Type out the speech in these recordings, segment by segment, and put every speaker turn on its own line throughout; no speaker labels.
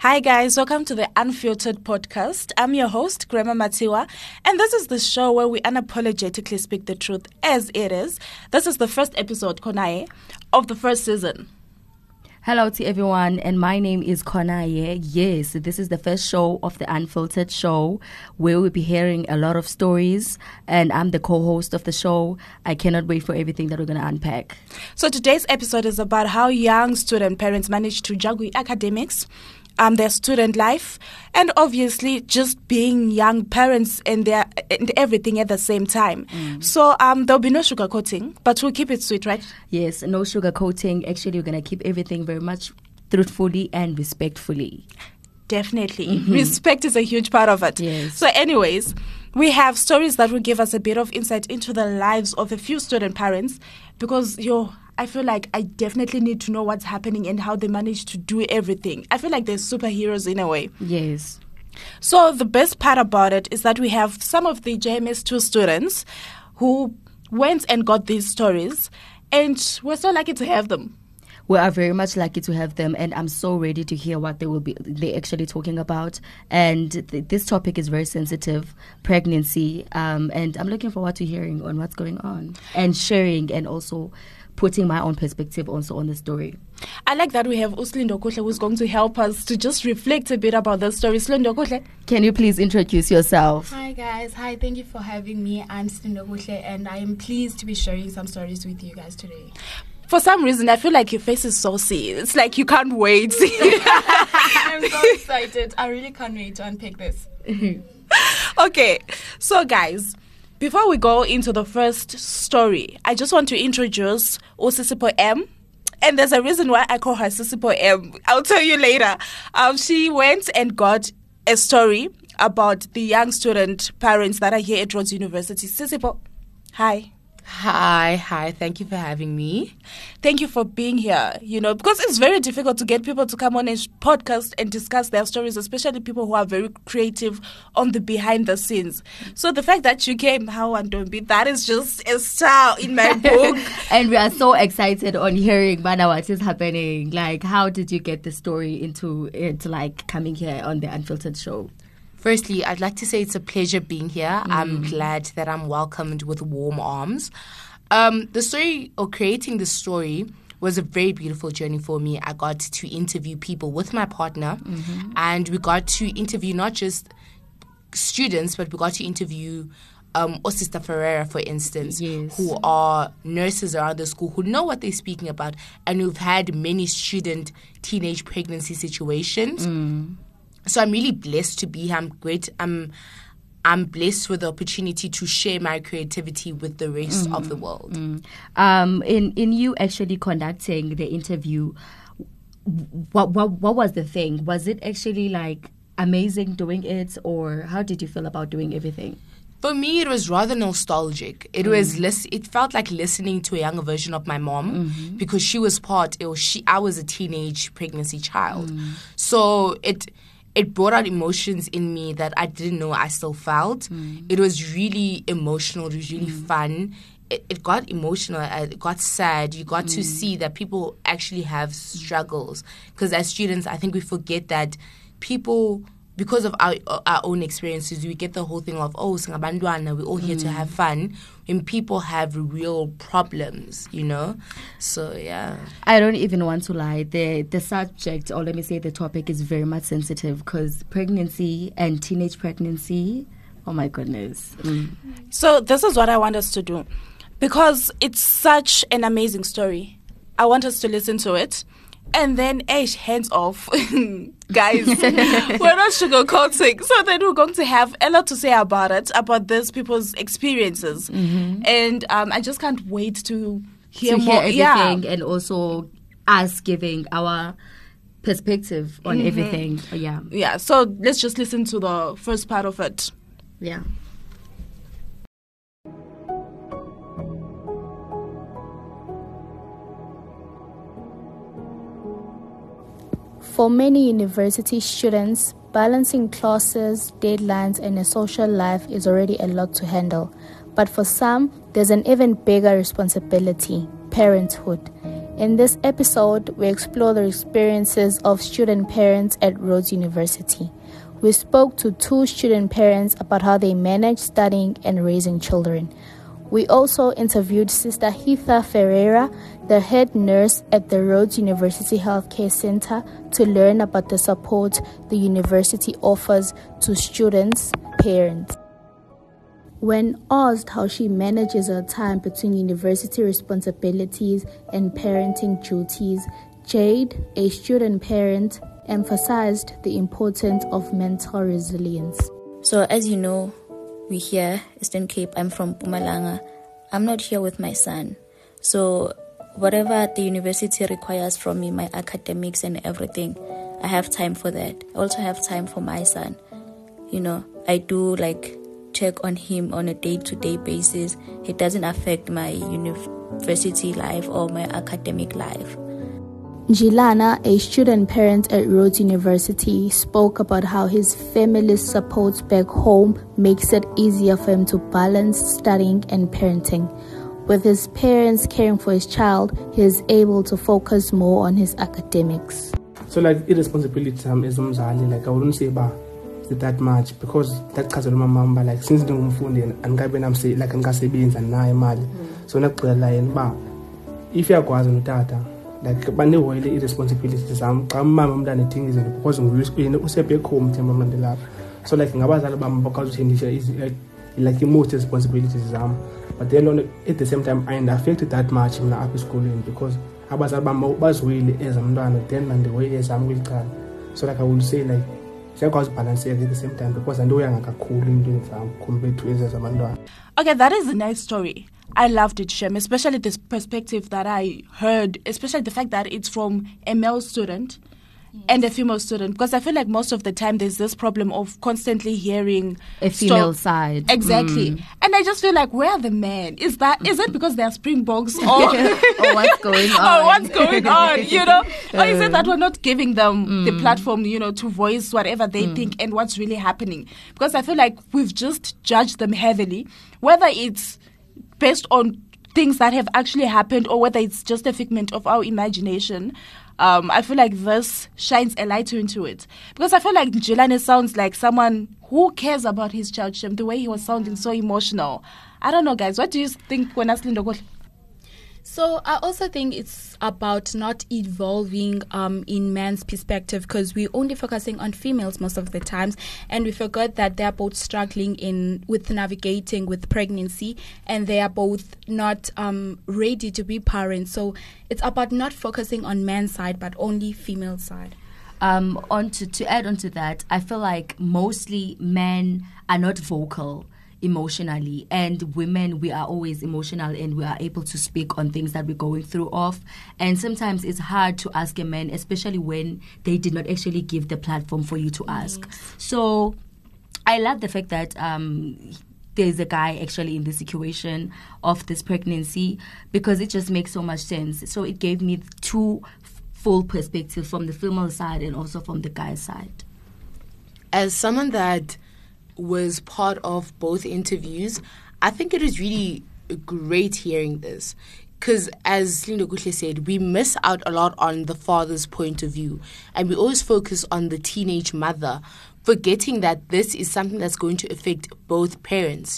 Hi guys, welcome to the Unfiltered Podcast. I'm your host, Grandma Matiwa, and this is the show where we unapologetically speak the truth as it is. This is the first episode, Konaye, of the first season.
Hello to everyone, and my name is Konaye. Yes, this is the first show of the Unfiltered show where we'll be hearing a lot of stories, and I'm the co-host of the show. I cannot wait for everything that we're going to unpack.
So today's episode is about how young student parents manage to juggle academics, their student life, and obviously just being young parents and everything at the same time. So there'll be no sugarcoating, but we'll keep it sweet, right?
Yes, no sugarcoating. Actually, we're going to keep everything very much truthfully and respectfully.
Definitely. Respect is a huge part of it.
Yes.
So anyways, we have stories that will give us a bit of insight into the lives of a few student parents because I feel like I definitely need to know what's happening and how they manage to do everything. I feel like they're superheroes in a way.
Yes.
So the best part about it is that we have some of the JMS2 students who went and got these stories, and we're so lucky to have them.
We are very much lucky to have them, and I'm so ready to hear what they're actually talking about. And this topic is very sensitive, pregnancy, and I'm looking forward to hearing on what's going on and sharing, and also putting my own perspective also on the story.
I like that we have Uslindo Kuhle who's going to help us to just reflect a bit about the story. Uslindo Kuhle,
can you please introduce yourself?
Hi guys, thank you for having me. I'm Uslindo Kuhle, and I am pleased to be sharing some stories with you guys today.
For some reason, I feel like your face is saucy. It's like you can't wait.
I'm so excited. I really can't wait to unpack this.
Okay, so guys, before we go into the first story, I just want to introduce Osisipo M. And there's a reason why I call her Sisipo M. I'll tell you later. She went and got a story about the young student parents that are here at Rhodes University. Sisipo, hi.
Hi. Thank you for having me.
Thank you for being here, because it's very difficult to get people to come on a podcast and discuss their stories, especially people who are very creative on the behind the scenes. So the fact that you came, that is just a star in my book.
And we are so excited on hearing, Bana, what is happening. Like, how did you get the story into it, like, coming here on the Unfiltered show?
Firstly, I'd like to say it's a pleasure being here. I'm glad that I'm welcomed with warm arms. The story, or creating the story, was a very beautiful journey for me. I got to interview people with my partner, and we got to interview not just students, but we got to interview Sister Ferreira, for instance,
yes,
who are nurses around the school who know what they're speaking about, and who've had many teenage pregnancy situations. So I'm really blessed to be here. I'm great. I'm blessed with the opportunity to share my creativity with the rest of the world.
In you actually conducting the interview, what was the thing? Was it actually like amazing doing it, or how did you feel about doing everything?
For me, it was rather nostalgic. It felt like listening to a younger version of my mom, because she was I was a teenage pregnancy child. So it brought out emotions in me that I didn't know I still felt. It was really emotional. It was really fun. It got emotional. It got sad. You got to see that people actually have struggles. Because as students, I think we forget that people, because of our own experiences, we get the whole thing of, singabantwana, we're all here to have fun, when people have real problems, So, yeah.
I don't even want to lie. The subject, or let me say the topic, is very much sensitive because pregnancy and teenage pregnancy, oh my goodness.
So this is what I want us to do. Because it's such an amazing story, I want us to listen to it. And then, hands off, guys. We're not sugarcoating. So then we're going to have a lot to say about it, about these people's experiences. And I just can't wait to hear more.
Everything, and also us giving our perspective on everything.
Yeah, so let's just listen to the first part of it.
Yeah.
For many university students, balancing classes, deadlines, and a social life is already a lot to handle. But for some, there's an even bigger responsibility: parenthood. In this episode, we explore the experiences of student parents at Rhodes University. We spoke to 2 student parents about how they manage studying and raising children. We also interviewed Sister Hitha Ferreira, the head nurse at the Rhodes University Healthcare Center, to learn about the support the university offers to students' parents. When asked how she manages her time between university responsibilities and parenting duties, Jade, a student parent, emphasized the importance of mental resilience.
So as you know, we're here, Eastern Cape. I'm from Mpumalanga. I'm not here with my son. So whatever the university requires from me, my academics and everything, I have time for that. I also have time for my son. I do check on him on a day-to-day basis. It doesn't affect my university life or my academic life.
Jilana, a student parent at Rhodes University, spoke about how his family's support back home makes it easier for him to balance studying and parenting. With his parents caring for his child, he is able to focus more on his academics.
So irresponsibility as umzali, I wouldn't say that much because that cause of my mom, since the phone and I'm say angasebenza nayo imali. So nakugcela if you are kwazi notata banehoyile irresponsibilities zami xa umama umntana edinga izinto because nguyusipini useback home themba mandela so ngabazali bami bakazuthendisha most responsibilities zami, but then at the same time I affected that much mina apha esikoleni because abazali bami bazihoyile as umntwana then nandihoye ezami kwilicala. So I would say siyakwazi ubalanseka at the same time because andihoyanga kakhulu into zami compared to ezabantwana.
Okay, that is a nice story. I loved it, Shem, especially this perspective that I heard, especially the fact that it's from a male student and a female student, because I feel like most of the time there's this problem of constantly hearing
a female side.
Exactly. And I just feel like, where are the men? Is it because they're Springboks or
what's going on?
Or what's going on, Or is it that we're not giving them the platform, to voice whatever they think and what's really happening? Because I feel like we've just judged them heavily, whether it's based on things that have actually happened or whether it's just a figment of our imagination. I feel like this shines a light into it. Because I feel like Jelane sounds like someone who cares about his child, Shem, the way he was sounding so emotional. I don't know, guys. What do you think when Aslindo?
So I also think it's about not evolving in man's perspective, because we're only focusing on females most of the times, and we forgot that they're both struggling with navigating with pregnancy, and they are both not ready to be parents. So it's about not focusing on man's side but only female side.
To add on to that, I feel like mostly men are not vocal emotionally, and women, we are always emotional and we are able to speak on things that we're going through and sometimes it's hard to ask a man, especially when they did not actually give the platform for you to ask. So I love the fact that there's a guy actually in the situation of this pregnancy, because it just makes so much sense. So it gave me 2 full perspectives from the female side and also from the guy's side.
As someone that was part of both interviews, I think it is really great hearing this, because as Lindo Kuhle said, we miss out a lot on the father's point of view, and we always focus on the teenage mother, forgetting that this is something that's going to affect both parents,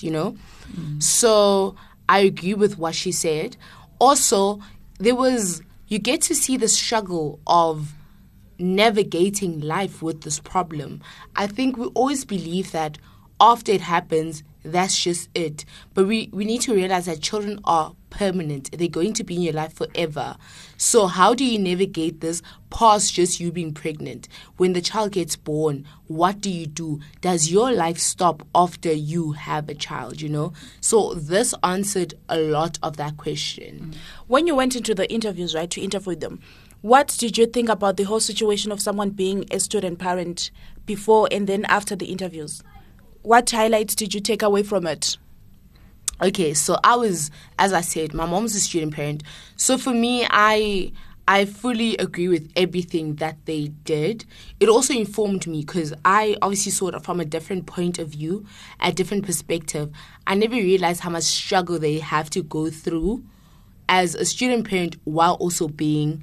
So I agree with what she said. Also, you get to see the struggle of navigating life with this problem. I think we always believe that after it happens, that's just it. But we need to realize that children are permanent. They're going to be in your life forever. So how do you navigate this past just you being pregnant? When the child gets born, what do you do? Does your life stop after you have a child, So this answered a lot of that question.
When you went into the interviews, right, to interview them, what did you think about the whole situation of someone being a student parent before and then after the interviews? What highlights did you take away from it?
Okay, so as I said, my mom's a student parent. So for me, I fully agree with everything that they did. It also informed me because I obviously saw it from a different point of view, a different perspective. I never realized how much struggle they have to go through as a student parent while also being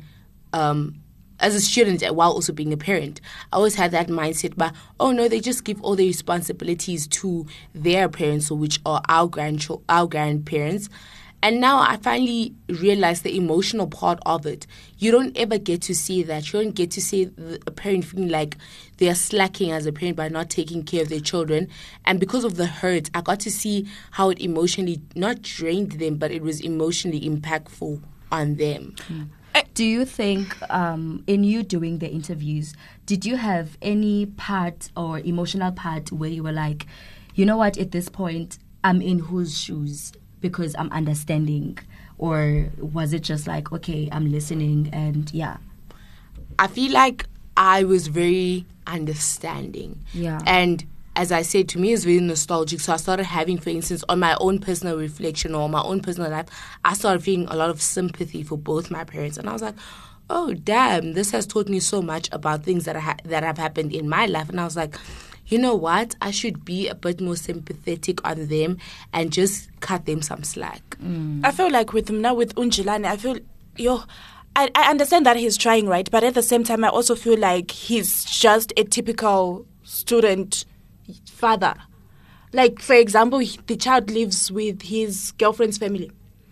as a student while also being a parent. I always had that mindset, but oh no, they just give all the responsibilities to their parents, which are our grandparents. And now I finally realized the emotional part of it. You don't ever get to see that. You don't get to see a parent feeling like they are slacking as a parent by not taking care of their children. And because of the hurt, I got to see how it emotionally not drained them, but it was emotionally impactful on them.
Do you think in you doing the interviews, did you have any part or emotional part where you were like, you know what, at this point, I'm in whose shoes because I'm understanding? Or was it just like, okay, I'm listening and yeah?
I feel like I was very understanding.
Yeah.
And as I said, to me, it's very nostalgic. So I started having, for instance, on my own personal reflection or my own personal life, I started feeling a lot of sympathy for both my parents. And I was like, oh, damn, this has taught me so much about things that have happened in my life. And I was like, you know what? I should be a bit more sympathetic on them and just cut them some slack.
I feel like with Unjilani, I feel, I understand that he's trying, right? But at the same time, I also feel like he's just a typical student father. Like, for example, the child lives with his girlfriend's family.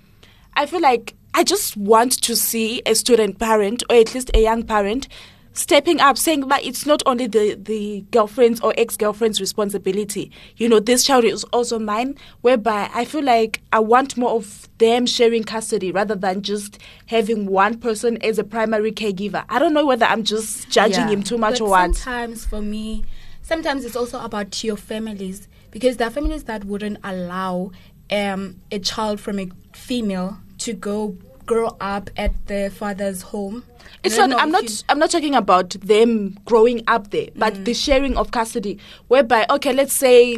I feel like I just want to see a student parent, or at least a young parent, stepping up, saying, but it's not only the girlfriend's or ex-girlfriend's responsibility. This child is also mine, whereby I feel like I want more of them sharing custody rather than just having one person as a primary caregiver. I don't know whether I'm just judging him too much or what.
Sometimes for me, it's also about your families, because there are families that wouldn't allow a child from a female to grow up at their father's home.
I'm not talking about them growing up there, but the sharing of custody, whereby, okay, let's say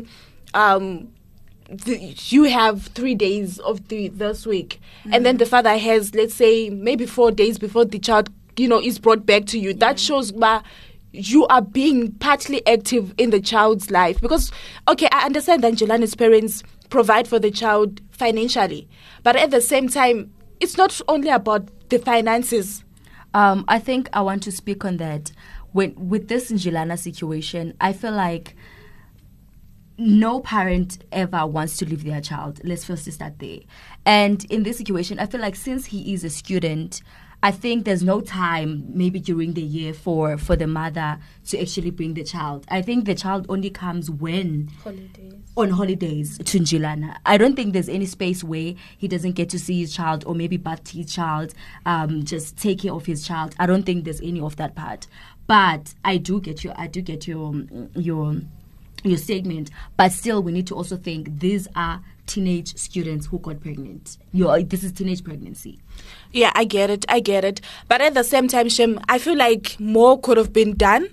you have 3 days of this week, and then the father has, let's say, maybe 4 days before the child, is brought back to you. That shows you are being partly active in the child's life. Because, okay, I understand that Jelani's parents provide for the child financially, but at the same time, it's not only about the finances.
I think I want to speak on that. With this Njilana situation, I feel like no parent ever wants to leave their child. Let's first start there. And in this situation, I feel like since he is a student, I think there's no time maybe during the year for the mother to actually bring the child. I think the child only comes when? On holidays to Njilana. I don't think there's any space where he doesn't get to see his child or maybe bath his child, just take care of his child. I don't think there's any of that part. But I do get your statement. But still, we need to also think these are teenage students who got pregnant. This is teenage pregnancy.
Yeah, I get it. But at the same time, Shem, I feel like more could have been done.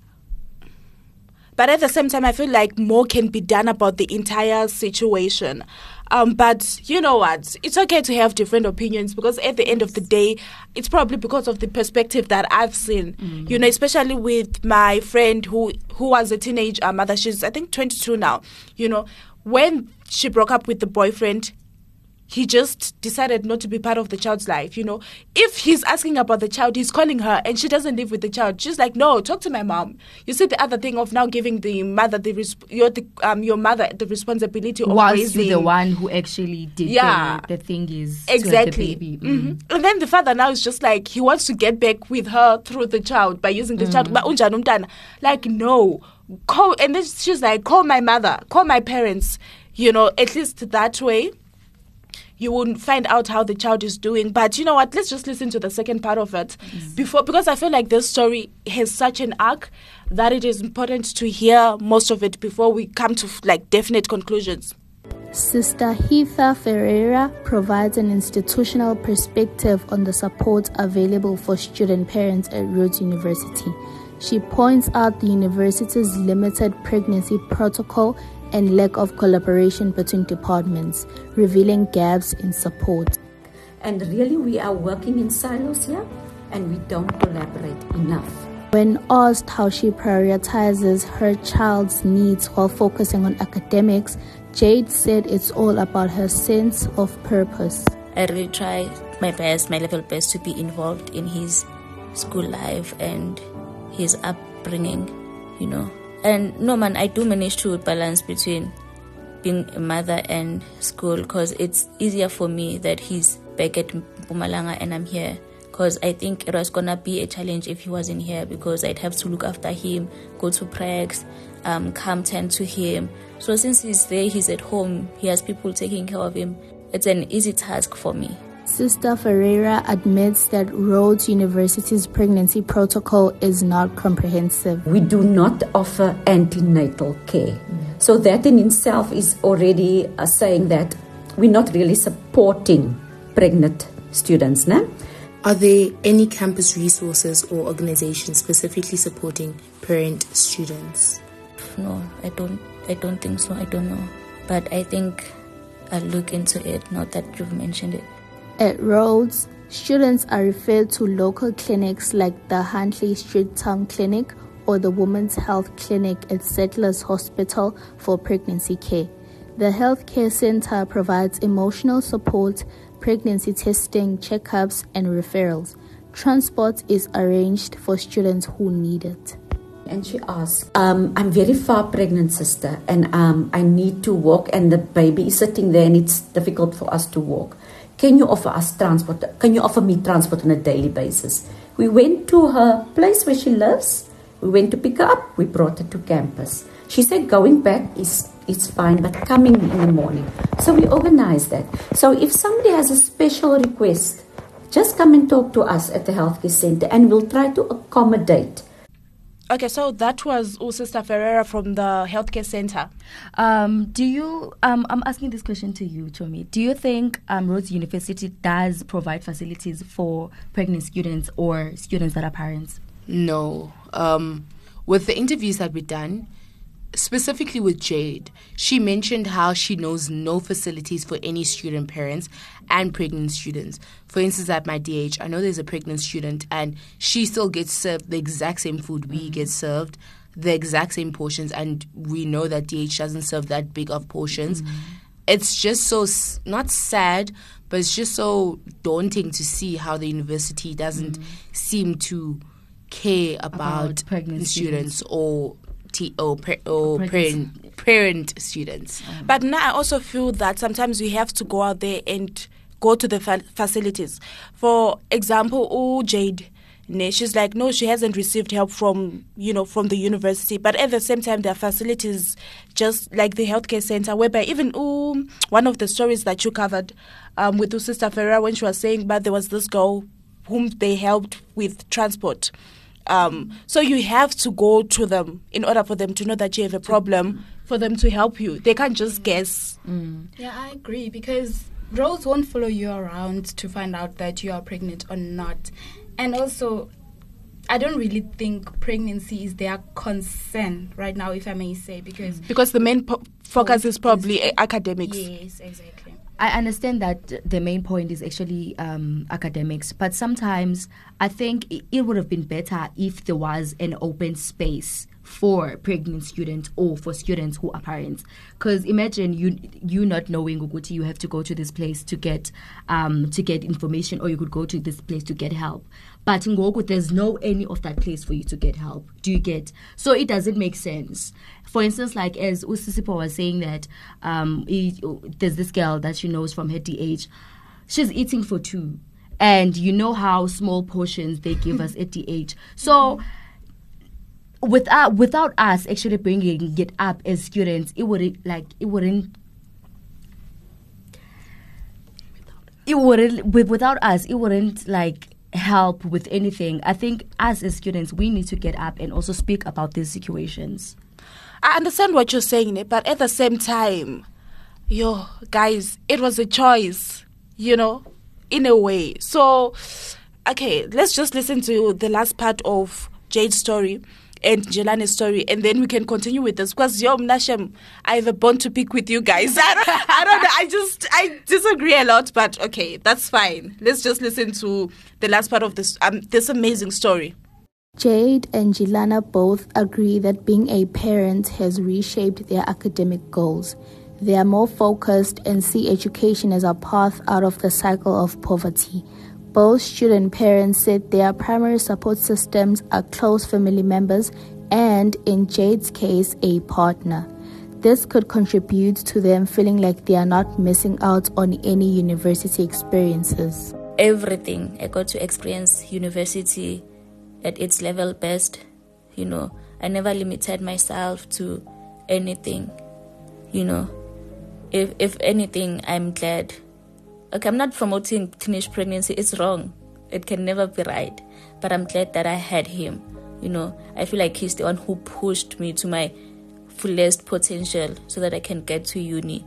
But at the same time, I feel like more can be done about the entire situation. But you know what? It's okay to have different opinions, because at the end of the day, it's probably because of the perspective that I've seen. Especially with my friend who was a teenage mother. She's, I think, 22 now. When she broke up with the boyfriend, he just decided not to be part of the child's life. If he's asking about the child, he's calling her and she doesn't live with the child. She's like, no, talk to my mom. You see the other thing of now giving the mother your mother the responsibility of raising.
The one who actually did the thing is
exactly
the baby.
And then the father now is just like, he wants to get back with her through the child by using the child. Like, no. And then she's like, call my mother, call my parents. At least that way you will find out how the child is doing. But you know what? Let's just listen to the second part of it because I feel like this story has such an arc that it is important to hear most of it before we come to definite conclusions.
Sister Heather Ferreira provides an institutional perspective on the support available for student parents at Rhodes University. She points out the university's limited pregnancy protocol and lack of collaboration between departments, revealing gaps in support.
And really, we are working in silos here, and we don't collaborate enough.
When asked how she prioritizes her child's needs while focusing on academics, Jade said it's all about her sense of purpose.
I really try my level best to be involved in his school life and his upbringing, you know. And no man, I do manage to balance between being a mother and school, because it's easier for me that he's back at Mpumalanga and I'm here, because I think it was gonna be a challenge if he wasn't here, because I'd have to look after him, go to pracs, come tend to him. So since he's there, he's at home, he has people taking care of him, it's an easy task for me.
Sister Ferreira admits that Rhodes University's pregnancy protocol is not comprehensive.
We do not offer antenatal care. So that in itself is already saying that we're not really supporting pregnant students. No?
Are there any campus resources or organizations specifically supporting parent students?
No, I don't think so. I don't know. But I think I'll look into it now that you've mentioned it.
At Rhodes, students are referred to local clinics like the Huntley Street Town Clinic or the Women's Health Clinic at Settlers Hospital for pregnancy care. The healthcare center provides emotional support, pregnancy testing, checkups, and referrals. Transport is arranged for students who need it.
And she asked, I'm very far pregnant, sister, and I need to walk, and the baby is sitting there and it's difficult for us to walk. Can you offer us transport? Can you offer me transport on a daily basis? We went to her place where she lives. We went to pick her up. We brought her to campus. She said going back is fine, but coming in the morning. So we organized that. So if somebody has a special request, just come and talk to us at the healthcare center and we'll try to accommodate.
Okay, so that was Sister Ferreira from the healthcare center.
I'm asking this question to you, Tomi. Do you think Rhodes University does provide facilities for pregnant students or students that are parents?
No. With the interviews that we've done, specifically with Jade, she mentioned how she knows no facilities for any student parents and pregnant students. For instance, at my DH, I know there's a pregnant student and she still gets served the exact same food we get served, the exact same portions, and we know that DH doesn't serve that big of portions. It's just so, not sad, but it's just so daunting to see how the university doesn't seem to care about pregnant students or parent students.
But now I also feel that sometimes we have to go out there and go to the facilities. For example, Jade, she's like, no, she hasn't received help from the university. But at the same time, there are facilities just like the healthcare center, whereby even one of the stories that you covered with Sister Ferreira when she was saying, but there was this girl whom they helped with transport. So you have to go to them in order for them to know that you have a problem, for them to help you. They can't just guess.
Yeah, I agree, because Rhodes won't follow you around to find out that you are pregnant or not. And also, I don't really think pregnancy is their concern right now, if I may say, because
the main focus is probably academics.
Yes, exactly.
I understand that the main point is actually academics, but sometimes I think it would have been better if there was an open space for pregnant students or for students who are parents. Because imagine you not knowing Uguti, you have to go to this place to get information, or you could go to this place to get help. But in Ngoku, there's no any of that place for you to get help. Do you get? So it doesn't make sense. For instance, like as Usisipo was saying that there's this girl that she knows from her DH. She's eating for two. And you know how small portions they give us at DH. So without us actually bringing it up as students, without us, it wouldn't like help with anything. I think us as students, we need to get up and also speak about these situations.
I understand what you're saying, but at the same time, guys, it was a choice, in a way. So, okay, let's just listen to the last part of Jade's story and Jelani's story, and then we can continue with this. Because Mnashem, I have a bone to pick with you guys. I don't know. I disagree a lot, but okay, that's fine. Let's just listen to the last part of this amazing story.
Jade and Jelana both agree that being a parent has reshaped their academic goals. They are more focused and see education as a path out of the cycle of poverty. Both student parents said their primary support systems are close family members and, in Jade's case, a partner. This could contribute to them feeling like they are not missing out on any university experiences.
Everything. I got to experience university at its level best. I never limited myself to anything. If anything, I'm glad. Okay, I'm not promoting teenage pregnancy. It's wrong. It can never be right. But I'm glad that I had him. I feel like he's the one who pushed me to my fullest potential so that I can get to uni.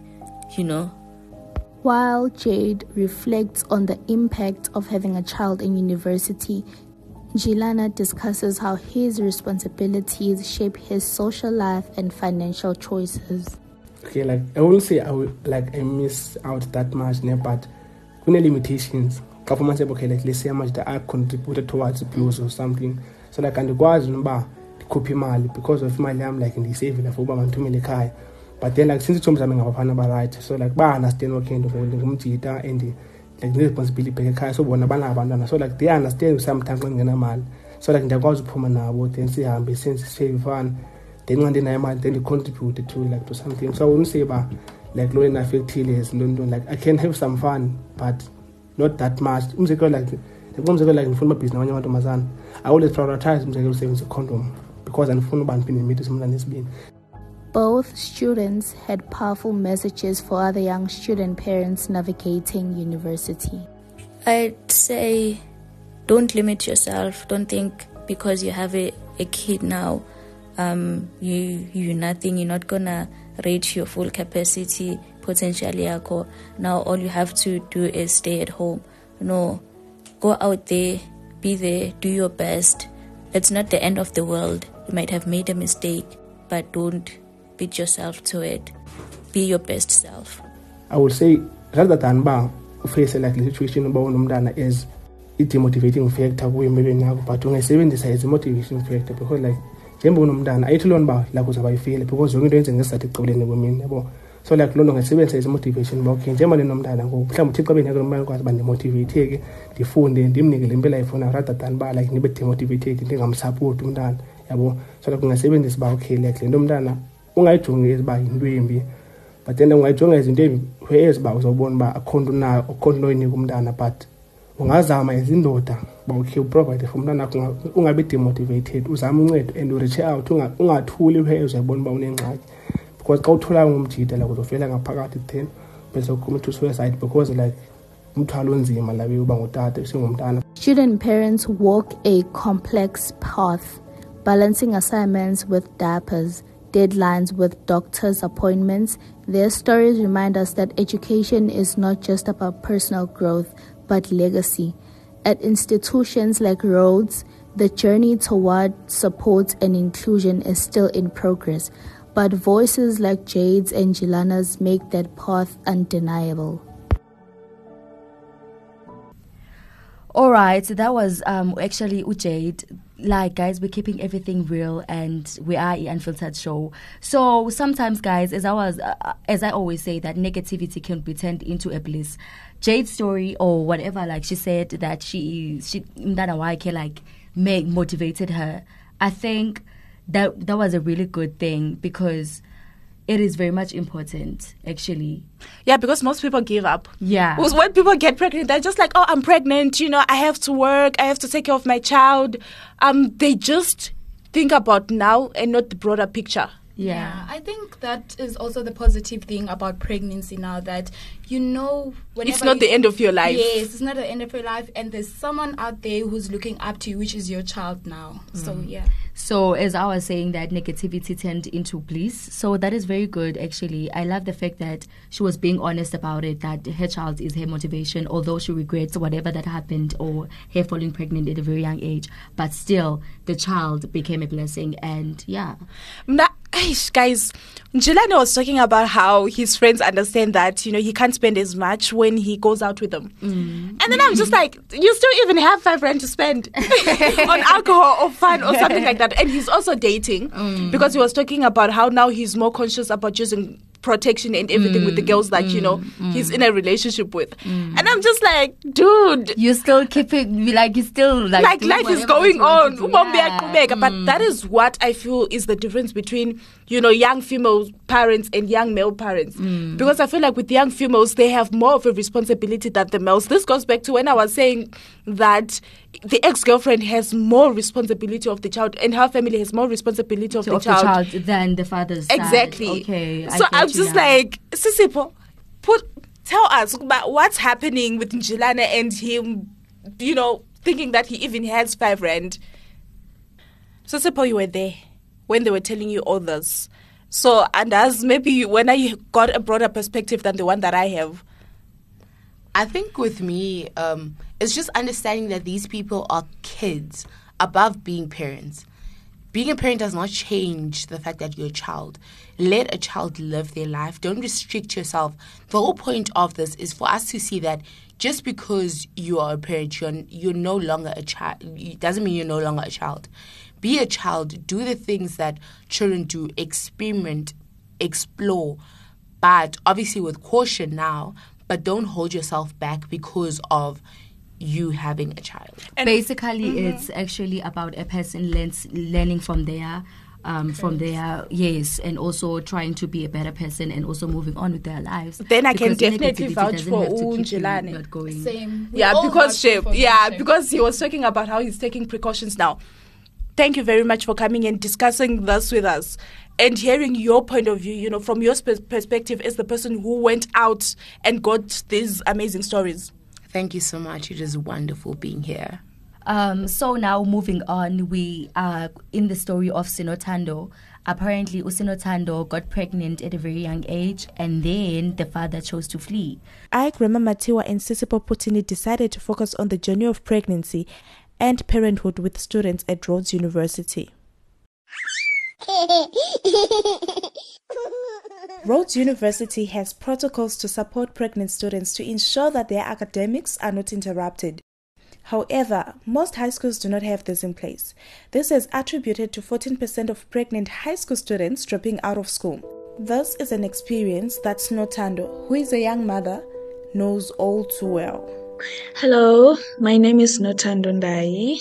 While Jade reflects on the impact of having a child in university, Njilana discusses how his responsibilities shape his social life and financial choices.
Okay, I won't say I miss out that much, but there are limitations. Okay, let's say how much that I contributed towards bills or something. So I can go out and copy mali because of my I'm in the saving for Uba. But then since it's something I'm right, so I understand what kind of and the responsibility so they understand sometimes when mal. So they go to Pumana, then say I'm since save fun. Then one day then they contributed to something. So I wouldn't say about low enough is London. I can have some fun, but not that much. In front of business, I always prioritize savings a condom because I'm phone band pin meet someone has been.
Both students had powerful messages for other young student parents navigating university.
I'd say don't limit yourself. Don't think because you have a kid now, you're nothing. You're not gonna reach your full capacity potentially. Now all you have to do is stay at home. No, go out there, be there, do your best. It's not the end of the world. You might have made a mistake, but don't beat yourself to it. Be your best self.
I would say rather than face the situation about umdana is it demotivating factor but when I say it's a motivation factor because njengoba unomntana ayithilona ba la kuzabayifile because yonke into yenze ngesathi ekuqoleni kwemini yabo so lona ngisebenzisa is motivation okay njengoba ninomntana ngoku mhlawumbe uthi qabeni yakho nomntana kwazi bandimotivate ndifunde ndimnike le mpela ayifuna rather than nibe demotivated ndingamsupport umntana yabo so kungasebenzisa ba okay le nto umntana ungayijongi eziba into embi but then ungayijonga izinto embi eziba uzobona ba akho nto oyinika umntana but ungazama izindoda okay uprovide for umntana ungabe demotivated uzama uncedo and reach out ungathuli uzayibona uba unengxaki because xa uthula ngomjida uzofela ngaphakathi then bese ucommit to suicide because umthwalo onzima labe uba ngutata usengumntana.
Student parents walk a complex path, balancing assignments with diapers, deadlines with doctor's appointments. Their stories remind us that education is not just about personal growth, but legacy. At institutions like Rhodes, the journey toward support and inclusion is still in progress, but voices like Jade's and Njilana's make that path undeniable.
All right, so that was actually Jade. Guys, we're keeping everything real and we are an unfiltered show. So sometimes, guys, as I always say, that negativity can be turned into a bliss. Jade's story or whatever, she said that she motivated her. I think that was a really good thing because it is very much important, actually.
Yeah, because most people give up.
Yeah.
Because when people get pregnant, they're just like, oh, I'm pregnant, I have to work, I have to take care of my child. They just think about now and not the broader picture.
Yeah, I think that is also the positive thing about pregnancy now, that whenever
it's not the end of your life.
Yes, it's not the end of your life, and there's someone out there who's looking up to you, which is your child now. So yeah.
So as I was saying, that negativity turned into bliss. So that is very good, actually. I love the fact that she was being honest about it, that her child is her motivation, although she regrets whatever that happened or her falling pregnant at a very young age. But still, the child became a blessing, and yeah.
Guys, Njilana was talking about how his friends understand that, he can't spend as much when he goes out with them. And then I'm just like, you still even have 5 rand to spend on alcohol or fun or something like that. And he's also dating because he was talking about how now he's more conscious about choosing protection and everything with the girls that, he's in a relationship with. And I'm just like, dude.
You're still keeping, you still
like life is going on. But that is what I feel is the difference between, young female parents and young male parents. Because I feel like with young females, they have more of a responsibility than the males. This goes back to when I was saying that the ex-girlfriend has more responsibility of the child and her family has more responsibility of the child
than the father's side.
Exactly.
Okay.
So I'm just like, Sisipo, tell us about what's happening with Njilana and him, thinking that he even has 5 rand. Sisipo, you were there when they were telling you all this. So, and as maybe when I got a broader perspective than the one that I have.
I think with me, it's just understanding that these people are kids above being parents. Being a parent does not change the fact that you're a child. Let a child live their life. Don't restrict yourself. The whole point of this is for us to see that just because you are a parent, you're no longer a child. It doesn't mean you're no longer a child. Be a child. Do the things that children do. Experiment, explore. But obviously with caution now. But don't hold yourself back because of you having a child.
And basically, it's actually about a person learning from their yes, and also trying to be a better person and also moving on with their lives.
Then I can definitely vouch for
Njilane.
Same.
Because he was talking about how he's taking precautions now. Thank you very much for coming and discussing this with us and hearing your point of view, from your perspective as the person who went out and got these amazing stories.
Thank you so much. It is wonderful being here.
So now moving on, we are in the story of Sinotando. Apparently, Usinotando got pregnant at a very young age and then the father chose to flee.
Grandma Matiwa and Sisipo Putini decided to focus on the journey of pregnancy and parenthood with students at Rhodes University. Rhodes University has protocols to support pregnant students to ensure that their academics are not interrupted. However, most high schools do not have this in place. This is attributed to 14% of pregnant high school students dropping out of school. This is an experience that Sinotando, who is a young mother, knows all too well.
Hello, my name is Notando Ndai.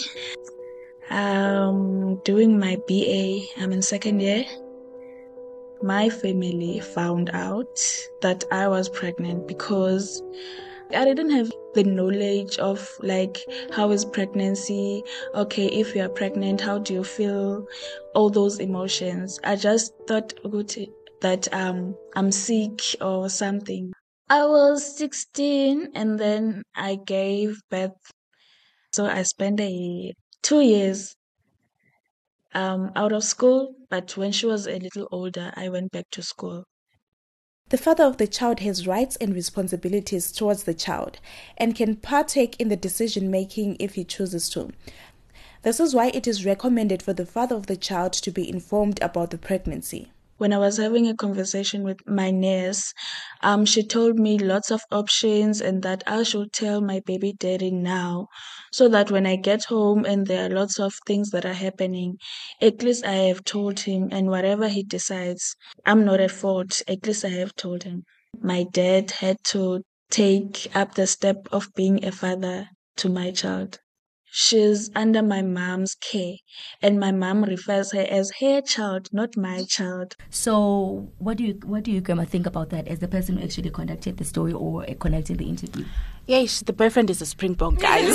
I'm doing my BA. I'm in 2nd year. My family found out that I was pregnant because I didn't have the knowledge of how is pregnancy, okay, if you are pregnant, how do you feel, all those emotions. I just thought that I'm sick or something. I was 16 and then I gave birth. So I spent 2 years out of school, but when she was a little older, I went back to school.
The father of the child has rights and responsibilities towards the child and can partake in the decision-making if he chooses to. This is why it is recommended for the father of the child to be informed about the pregnancy.
When I was having a conversation with my nurse, she told me lots of options and that I should tell my baby daddy now so that when I get home and there are lots of things that are happening, at least I have told him, and whatever he decides, I'm not at fault. At least I have told him. My dad had to take up the step of being a father to my child. She's under my mom's care, and my mom refers her as her child, not my child.
So, what do you, Grandma, think about that as the person who actually conducted the story or conducted the interview?
Yes, the boyfriend is a Springbok, guys.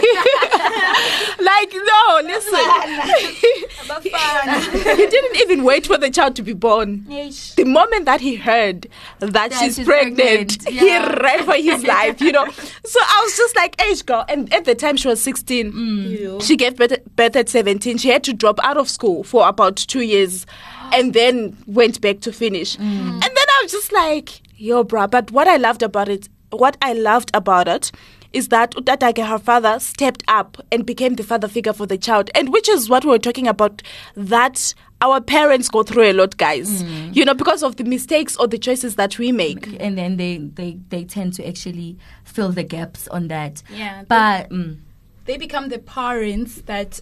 No, listen. He didn't even wait for the child to be born. The moment that he heard that she's pregnant, he ran for his life, So I was just like, age girl. And at the time she was 16. She gave birth at 17. She had to drop out of school for about 2 years and then went back to finish. And then I was just like, yo, bruh. But what I loved about it is that Utatake, her father, stepped up and became the father figure for the child. And which is what we were talking about, that our parents go through a lot, guys. Because of the mistakes or the choices that we make.
And then they tend to actually fill the gaps on that.
Yeah.
But...
They become the parents that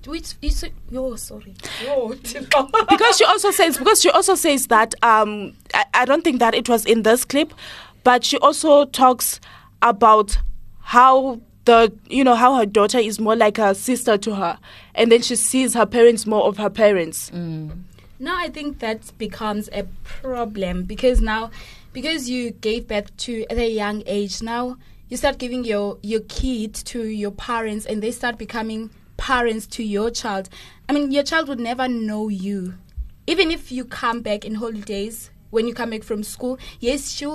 because she also says that I don't think that it was in this clip, but she also talks about how how her daughter is more like a sister to her, and then she sees her parents more of her parents.
Now I think that becomes a problem because you gave birth to at a young age, now you start giving your kid to your parents and they start becoming parents to your child. I mean, your child would never know you. Even if you come back in holidays, when you come back from school, yes, she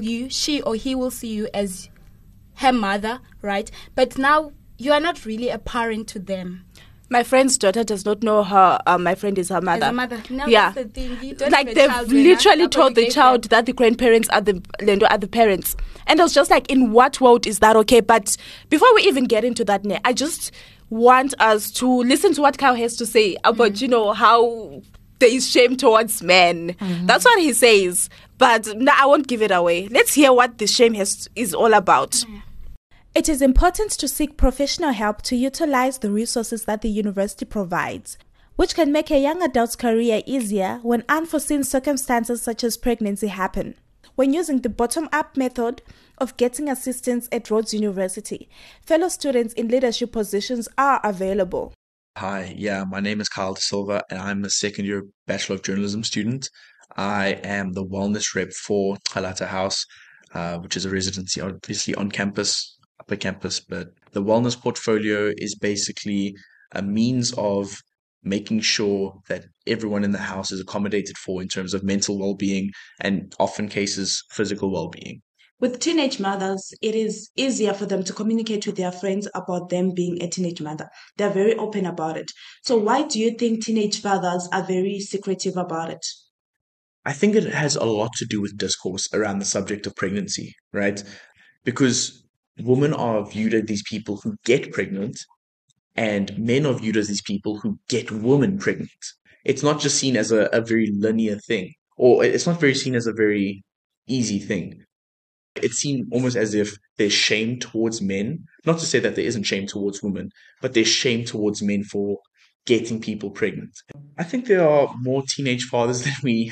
or he will see you as her mother, right? But now you are not really a parent to them.
My friend's daughter does not know her. My friend is her mother.
As a mother. No,
yeah.
That's the thing. You don't
like
have a
they've
child
literally told the child that the grandparents are the parents. And I was just like, in what world is that okay? But before we even get into that, I just want us to listen to what Kyle has to say about, how there is shame towards men. That's what he says. But no, I won't give it away. Let's hear what the shame is all about.
It is important to seek professional help to utilize the resources that the university provides, which can make a young adult's career easier when unforeseen circumstances such as pregnancy happen. When using the bottom-up method of getting assistance at Rhodes University, fellow students in leadership positions are available.
Hi, my name is Kyle De Silva and I'm a second-year Bachelor of Journalism student. I am the wellness rep for Halata House, which is a residency obviously on campus. Upper campus, but the wellness portfolio is basically a means of making sure that everyone in the house is accommodated for in terms of mental well-being and often cases physical well-being.
With teenage mothers, it is easier for them to communicate with their friends about them being a teenage mother. They're very open about it. So why do you think teenage fathers are very secretive about it?
I think it has a lot to do with discourse around the subject of pregnancy, right? Because women are viewed as these people who get pregnant, and men are viewed as these people who get women pregnant. It's not just seen as a very linear thing, or it's not very seen as a very easy thing. It's seen almost as if there's shame towards men. Not to say that there isn't shame towards women, but there's shame towards men for getting people pregnant. I think there are more teenage fathers than we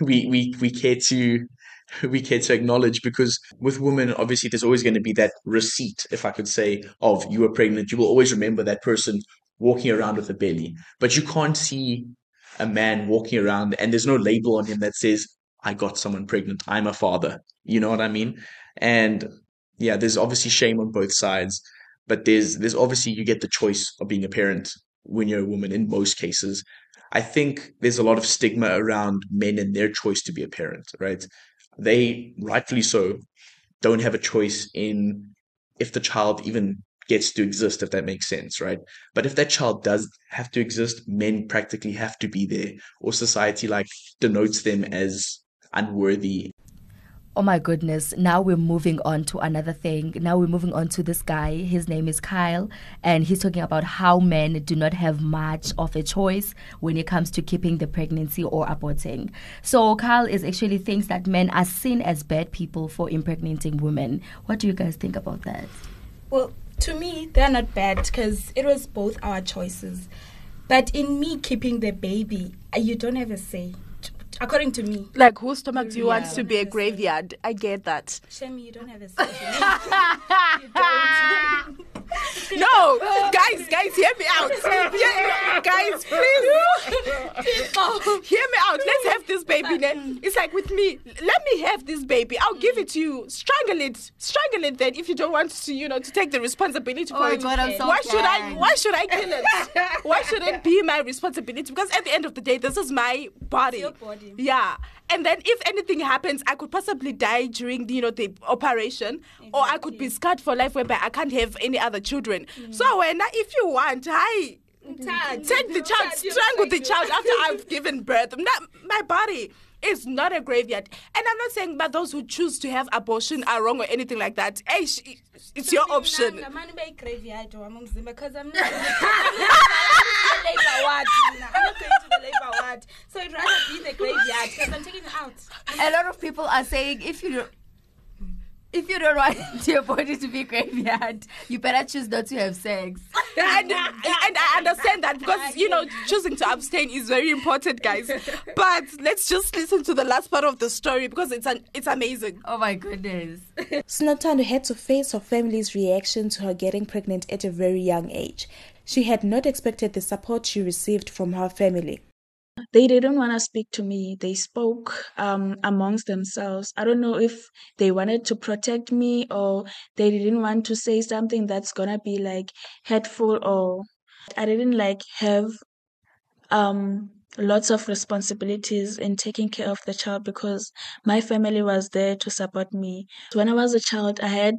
care to acknowledge, because with women, obviously, there's always going to be that receipt, if I could say, of you were pregnant. You will always remember that person walking around with a belly. But you can't see a man walking around and there's no label on him that says, I got someone pregnant, I'm a father. You know what I mean? And yeah, there's obviously shame on both sides. But there's obviously, you get the choice of being a parent when you're a woman in most cases. I think there's a lot of stigma around men and their choice to be a parent, right? They, rightfully so, don't have a choice in if the child even gets to exist, if that makes sense, right? But if that child does have to exist, men practically have to be there, or society denotes them as unworthy.
Oh my goodness. Now we're moving on to another thing. Now we're moving on to this guy. His name is Kyle, and he's talking about how men do not have much of a choice when it comes to keeping the pregnancy or aborting. So Kyle actually thinks that men are seen as bad people for impregnating women. What do you guys think about that?
Well, to me, they're not bad because it was both our choices. But in me keeping the baby, you don't have a say. According to me.
Like, whose stomach do you want to be a graveyard? I get that.
Shemi, you don't have a say. You don't.
No, guys, hear me out. Guys, please. Hear me out. Let's have this baby then. It's like with me. Let me have this baby. I'll give it to you. Strangle it then if you don't want to, to take the responsibility for it.
God, I'm so
Why should I kill it? Why should it be my responsibility? Because at the end of the day, this is my body.
It's your body.
Yeah. And then if anything happens, I could possibly die during the operation, exactly. Or I could be scarred for life whereby I can't have any other children. So when if you want, take the child, strangle the child after I've given birth. My body is not a graveyard. And I'm not saying that those who choose to have abortion are wrong or anything like that. Hey, it's your option.
Because I'm not I'm not going to the labor ward. So I'd rather be in the graveyard because I'm taking it out.
A lot of people are saying if you If you don't want your body to be graveyard, you better choose not to have sex.
And I understand that because, choosing to abstain is very important, guys. But let's just listen to the last part of the story because it's amazing.
Oh my goodness.
Sinothando had to face her family's reaction to her getting pregnant at a very young age. She had not expected the support she received from her family.
They didn't want to speak to me. They spoke amongst themselves. I don't know if they wanted to protect me or they didn't want to say something that's gonna be like hurtful, or I didn't have lots of responsibilities in taking care of the child because my family was there to support me. When I was a child, I had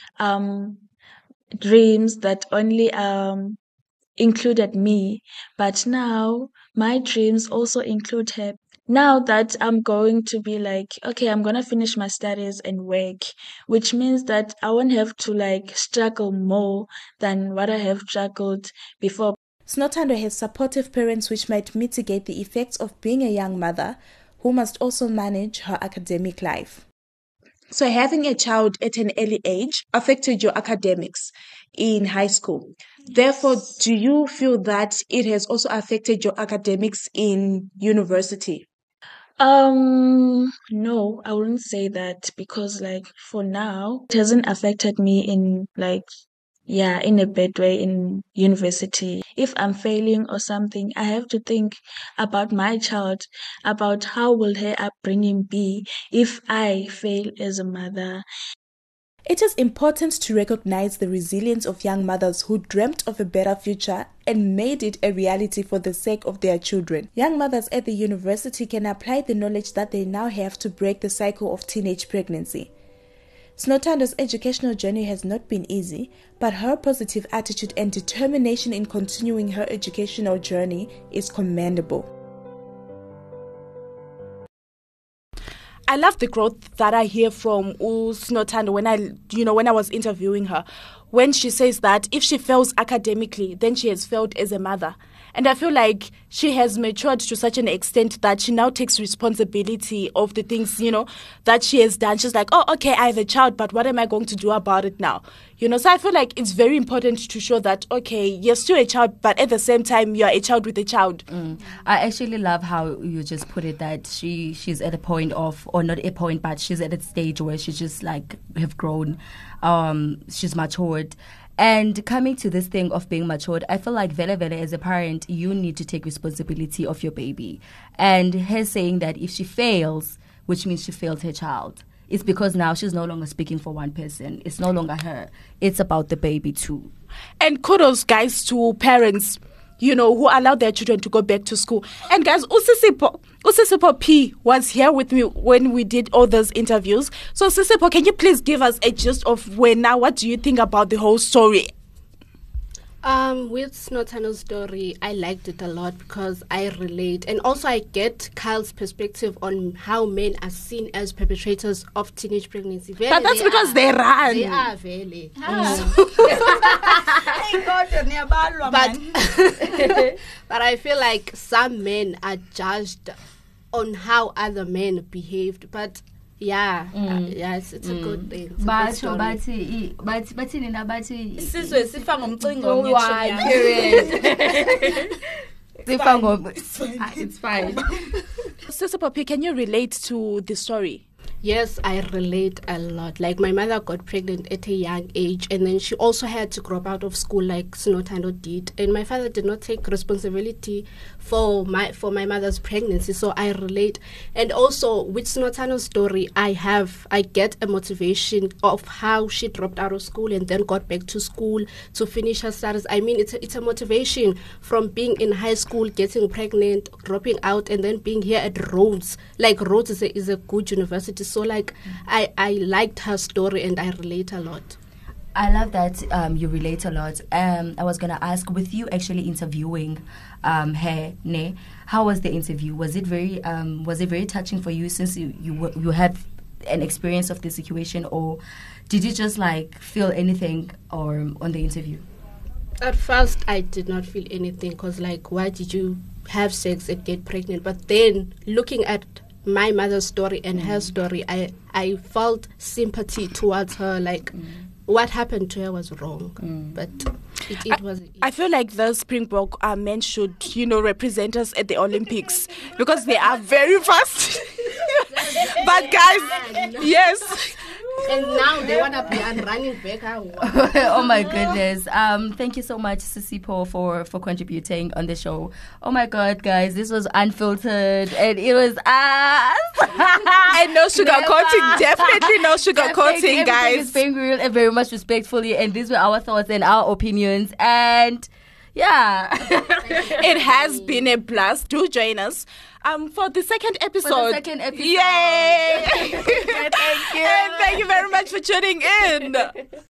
dreams that only included me, but now my dreams also include her. Now that I'm going to be okay, I'm gonna finish my studies and work, which means that I won't have to struggle more than what I have struggled before.
Sinothando has supportive parents which might mitigate the effects of being a young mother who must also manage her academic life. So having a child at an early age affected your academics in high school. Therefore, do you feel that it has also affected your academics in university?
No, I wouldn't say that because for now, it hasn't affected me in in a bad way in university. If I'm failing or something, I have to think about my child, about how will her upbringing be if I fail as a mother.
It is important to recognize the resilience of young mothers who dreamt of a better future and made it a reality for the sake of their children. Young mothers at the university can apply the knowledge that they now have to break the cycle of teenage pregnancy. Sinothando's educational journey has not been easy, but her positive attitude and determination in continuing her educational journey is commendable.
I love the growth that I hear from Sinothando when I was interviewing her, when she says that if she fails academically, then she has failed as a mother. And I feel like she has matured to such an extent that she now takes responsibility of the things, that she has done. She's like, oh, okay, I have a child, but what am I going to do about it now? So I feel like it's very important to show that, okay, you're still a child, but at the same time, you're a child with a child.
I actually love how you just put it, that she's at a point of, or not a point, but she's at a stage where she just have grown. She's matured. And coming to this thing of being matured, I feel like Vele as a parent, you need to take responsibility of your baby. And her saying that if she fails, which means she failed her child, it's because now she's no longer speaking for one person. It's no longer her. It's about the baby too.
And kudos, guys, to parents, who allowed their children to go back to school. And guys, Usisipo P was here with me when we did all those interviews. So Sisipo, can you please give us a gist of what do you think about the whole story?
With Sinothando's story, I liked it a lot because I relate, and also I get Kyle's perspective on how men are seen as perpetrators of teenage pregnancy.
But that's because they run.
They are really. But I feel like some men are judged on how other men behaved, but it's a good thing.
It's fine.
Sister Poppy, can you relate to the story?
Yes, I relate a lot. Like, my mother got pregnant at a young age, and then she also had to drop out of school like Sinothando did. And my father did not take responsibility for my mother's pregnancy, so I relate. And also, with Sinothando's story, I get a motivation of how she dropped out of school and then got back to school to finish her studies. I mean, it's a motivation from being in high school, getting pregnant, dropping out, and then being here at Rhodes. Like, Rhodes is a good university. So, I liked her story and I relate a lot.
I love that you relate a lot. I was going to ask, with you actually interviewing her, how was the interview? Was it very touching for you, since you had an experience of the situation, or did you just feel anything on the interview?
At first, I did not feel anything because why did you have sex and get pregnant? But then looking at my mother's story and her story, I felt sympathy towards her. Like, what happened to her was wrong, but it was.
I feel like the Springbok men should, represent us at the Olympics because they are very fast. But guys, yes.
And now they want to be running back.
Oh my goodness. Thank you so much, Sisipo, for contributing on the show. Oh my God, guys, this was unfiltered and it was us.
And no sugarcoating, definitely no sugarcoating, guys.
It's being real and very much respectfully, and these were our thoughts and our opinions. And yeah,
it has been a blast. Do join us for the second episode. Yay!
Thank you.
And thank you very much for tuning in.